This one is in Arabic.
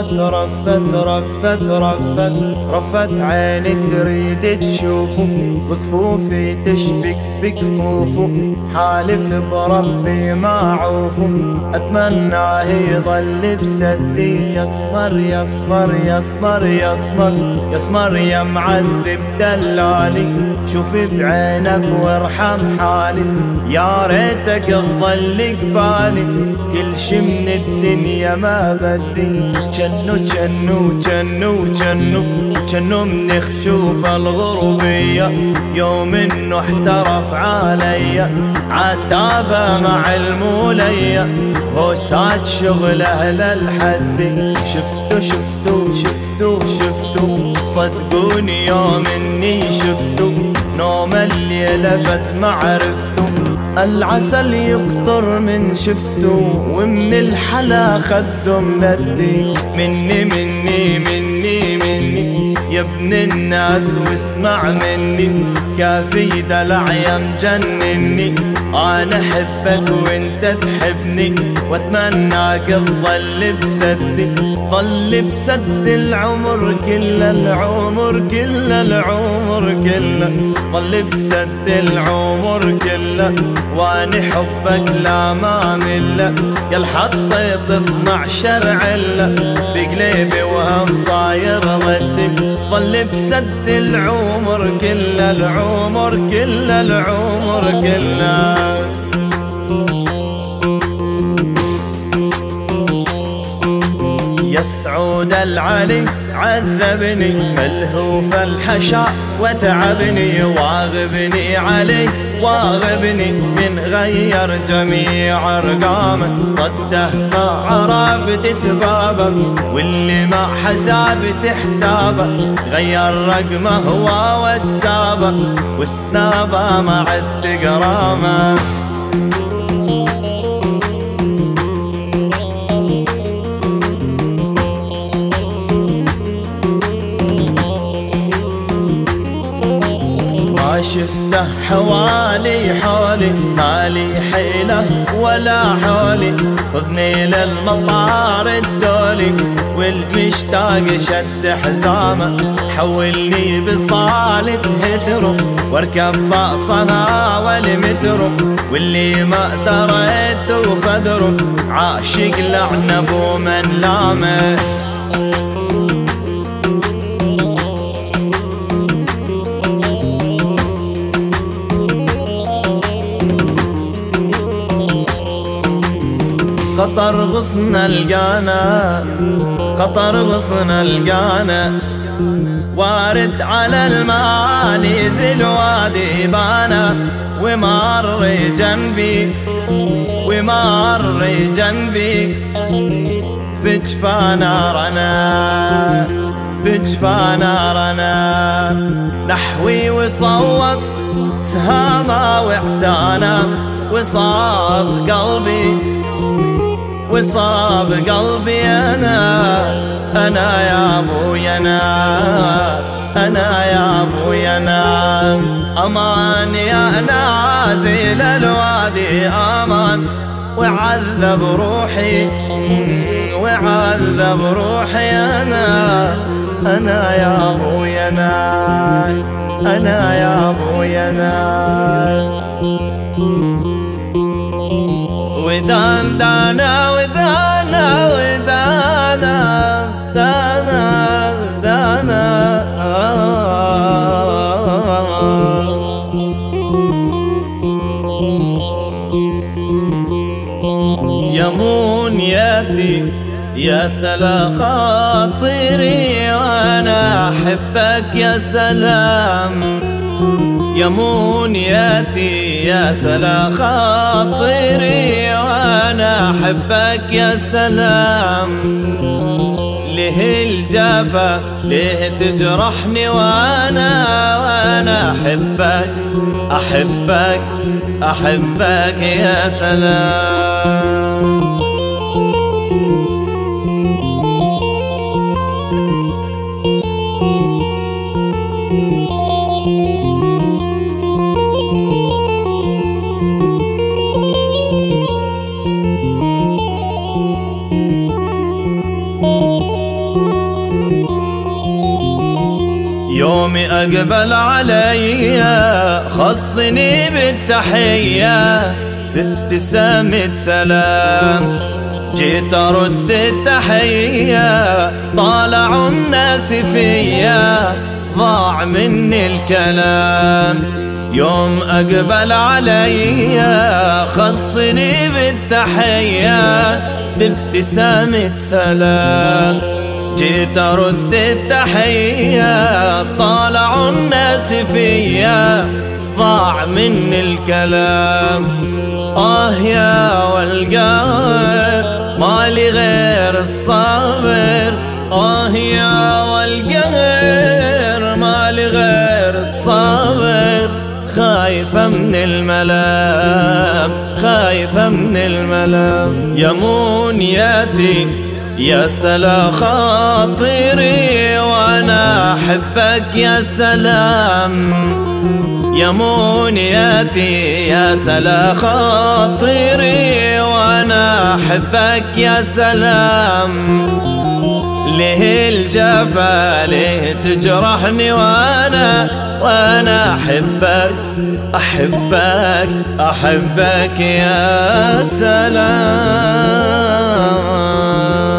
رفت عيني تريد تشوفه، بكفوفي تشبك بكفوفه، حالف بربي ما عوفه، اتمناه يظل بسدي. يسمر يسمر يسمر يسمر يسمر يا معذب دلالي، شوف بعينك وارحم حالي، يا ريتك تظل قبالي، كل شي من الدنيا ما بدي. جنو من خشوف الغربية، يوم انه احترف عليا، عتابة مع المولية، هو ساعد شغله للحد. شفتو صدقوني يوم اني شفتو، نوم الليلة بد معرفتو، العسل يقطر من شفتو، ومن الحلا خدو مندي. مني يا ابن الناس واسمع مني، كافي دلع يا مجنني، انا احبك وانت تحبني، واتمناك تظل بسدي، ظل بسد العمر كله، العمر كله، العمر كله، ظل بسد العمر كله، واني حبك لا ما مله، يا الحطيت 12 عله، بقلبي وهم صاير ضدي، ظل بسد العمر كله، العمر كله، العمر كله. يا سعود العلي عذبني، ملهوف الحشا وتعبني، واغبني علي واغبني، من غير جميع ارقامه، صده ما عرفت اسبابه، واللي ما حسابت حسابه، غير رقمه هو واتسابه، وسنابه مع استقرامه. شفته حوالي حولي، مالي حيله ولا حولي، خذني للمطار الدولي، والمشتاق شد حزامه، حولني بصالة هثرو، واركب باصها والمترو، واللي ما دريت وفدرو، عاشق لعنب ومن لامه. خطر غصن القانا، خطر غصن القانا، وارد على الماء نزل وادي بانا، ومر جنبي ومر جنبي، بجفا نارنا بجفا نارنا، نحوي وصوب سهامة واعتانا، وصاب قلبي وصاب قلبي أنا يا أبوي أنا يا أبوي أمان يا نازل الوادي أمان، وعذب روحي وعذب روحي أنا يا أبوي أنا يا أبوي ودان دانا ودانا ودانا دانا دانا يا منيتي يا سلا خاطري، وانا احبك يا سلام، يا منيتي يا سلا خاطري، وانا احبك يا سلام، ليه الجافة ليه تجرحني، وانا احبك احبك احبك يا سلام. يومي أقبل علي خصني بالتحية بابتسامة سلام، جيت أرد التحية طالعوا الناس فيا ضاع مني الكلام. يوم أقبل علي خصني بالتحية بابتسامة سلام، جيت أرد التحية طالعوا الناس فيا ضاع مني الكلام. يا والقهر مالي غير الصبر، يا والقهر مالي غير الصبر، خايفة من الملام خايفة من الملام. يا منياتي يا سلا خاطري وانا احبك يا سلام، يا منياتي يا سلا خاطري وانا احبك يا سلام. ليه الجفا ليه تجرحني وانا احبك احبك احبك يا سلام.